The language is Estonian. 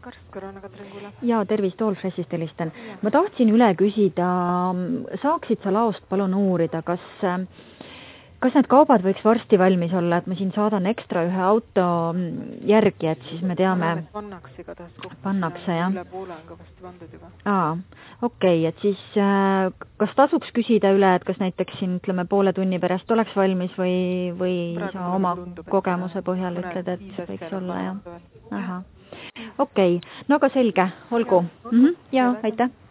Karskõrana Katrin Kule. Ja tervist, Allfreshist helistan. Ma tahtsin üle küsida, saaksid sa laost palun uurida, kas need kaubad võiks varsti valmis olla, et ma siin saadan ekstra ühe auto järgi, et siis me teame. Pannakse igatahes kokku. Pannakse, jah. Üle poole on kõvasti pandud juba. Okei, et siis kas tasuks küsida üle, et kas näiteks siin, ütleme, poole tunni pärast oleks valmis või sa oma kogemuse põhjal ütled, et see võiks olla, jah? Okei, no aga selge, olgu. Ja, aitäh.